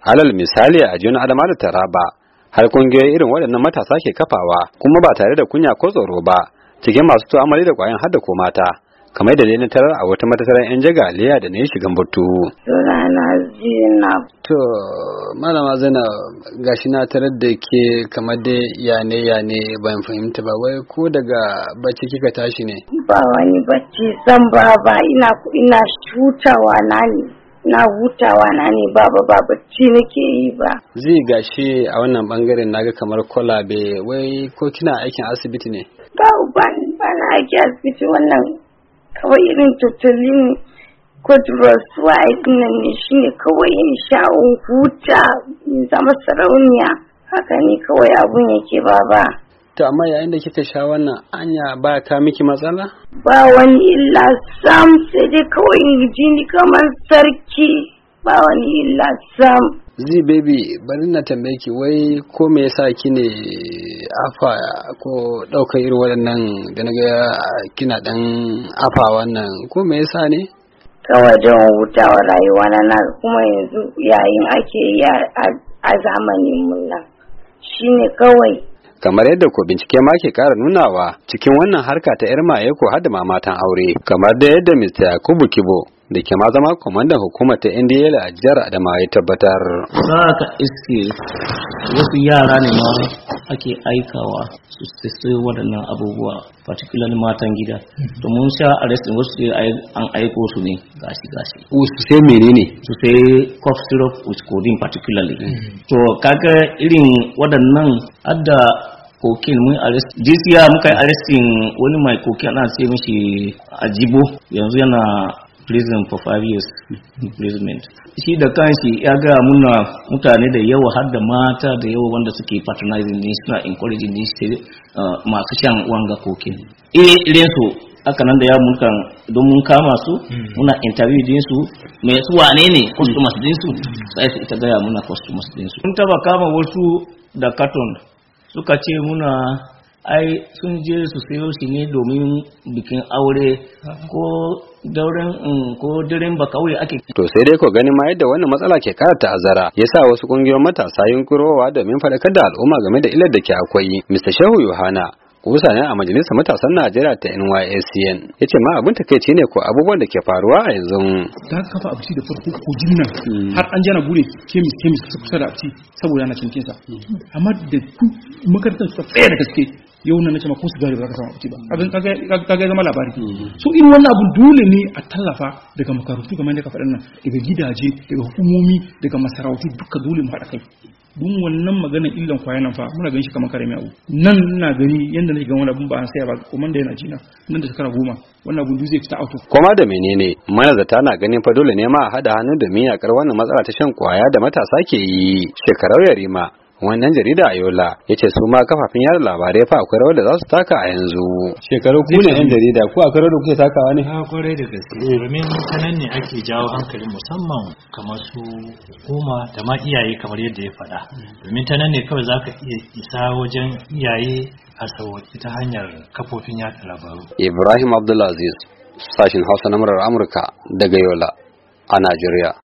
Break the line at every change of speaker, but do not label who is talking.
alal misali a jihar Adamawa da Taraba har kungiyoyi irin waɗannan matasa ke kafawa kuma ba tare da kunya ko tsoro ba cikin masu tu'amali da ƙwayan hadda ko mata kamar da dai na tarar a wata matattarar yan jagaliya da na yi shigan burtu.
Sunana Zainab.
To malama Zainab gashi na tarar da ke kamar da yane ban fahimta ba wai ko daga bacci kika tashi ne?
Ba wani bacci san ba ina hutawa na ne. Na hutawa na ne ba bacci nake yi ba.
Zai gashi a wannan bangaren naga kamar kwalabe wai ko kina aikin asibiti ne?
Ba na aikin asibiti wannan kawai irin tutulin kudurarsuwa aikin nan ne shine kawai in sha'un huta in zama sarauniya haka ne kawai abun yake ba.
To amma yayin da kika sha wannan anya ba ka miki matsala?
Ba wani illa sam sai dai kawai in ji ni kamar sarki ba wani illa sam.
Zi baby bari na tambaye ki wai ko me yasa kine afa ko daukar irin waɗannan da naga kina dan afa wannan ko me yasa ne?
Kawai don hutawa rayuwa na kuma yanzu yayin ake yi a zamanin mun nan shine kawai.
Kamar yadda ko bincike ma ke kara nunawa cikin wannan harka ta yar maye ko hadda ma matan aure kamar da yadda Mr. Yakubu Kibo da ke ma zama kwamandan hukumar ta NDL a jihar Adamawa ya tabbatar.
Za ka iske wasu yara ne ma ake aikawa su sai waɗannan abubuwa particularly matan gida. To mun sha arrestin wasu an aiko su ne gashi.
Su sai menene?
Su sai cough syrup with codeine particularly. To kaga irin waɗannan adda cocaine mun arrest this year muka arresting wani mai cocaine ana sai mishi Ajibo yanzu yana prison for 5 years imprisonment. Shi da kanshi ya ga muna mutane da yawa har da mata da yawa wanda suke patronizing ne suna encouraging ne sai masu shan wanga cocaine. Irin su aka nan da ya muka don mun kama su muna interview din su me su wane ne customers din su sai su ita ga muna customers din su. Mun taba kama wasu da carton suka ce muna ai sun je su sayo shi ne domin bikin aure ko daren ba kauye ake.
To sai dai ko ganin ma yadda wannan matsala ke kara ta'azzara yasa wasu kungiyoyin matasa yunkurowa domin faɗakar da al'umma game da illar da ke akwai. Mr. Shehu Yohana kusa ne a majalisar matasan Najeriya ta NYSCN yace ma abin takeici ne ko abubuwan da ke faruwa a yanzu.
Ta kafa abinci da farko ko jinnan har an jana bude kemis kusa da abinci saboda yana cin sa. Amma da makarantar su tsaya da gaske yau na nace ma ko su gari ba ka samu abinci ba. Abin kaga zama labari. So in wannan abun dole ne a tallafa daga makarantu kamar da ka faɗa nan daga gidaje daga hukumomi daga masarautu duka dole mu haɗa kai. Dun wannan maganar illan kwayanan fa muna ganin shi kamar karami abu nan ina gani yanda nake ga wannan abun ba an saya ba kuma da yana jina nan da shekara 10 wannan abun zai fita auto
kuma da menene manazata na ganin fa dole ne ma a hada hannu da miyakar wannan matsala ta shan kwaya da matasa ke yi. Shekarau Yarima wannan jarida a Yola yace su ma kafafin yada labarai fa akwai rawar da za su taka a yanzu. Shekaru ku ne yan jarida ku akwai rawar da kuke takawa ne?
Ha kwarai da gaske domin sanan ne ake jawo hankalin musamman kamar su hukuma da ma iyaye kamar yadda ya faɗa domin ta nan ne kawai zaka iya isa wajen iyaye a sauƙi ta hanyar kafofin yada labaru.
Ibrahim Abdulaziz sashin Hausa na murar Amurka daga Yola a Najeriya.